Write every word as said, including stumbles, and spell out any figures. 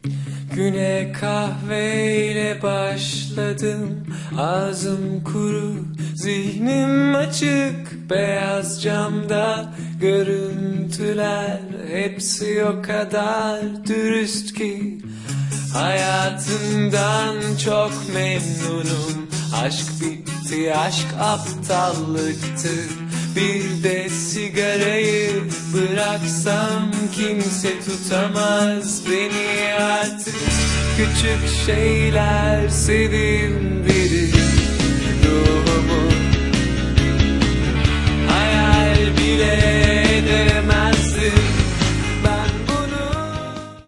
Güne kahveyle başladım, ağzım kuru, zihnim açık. Beyaz camda görüntüler, hepsi o kadar dürüst ki. Hayatımdan çok memnunum. Aşk bitti, aşk aptallıktı. Bir de sigarayı bıraksam kimse tutamaz beni artık. Küçük şeyler sevip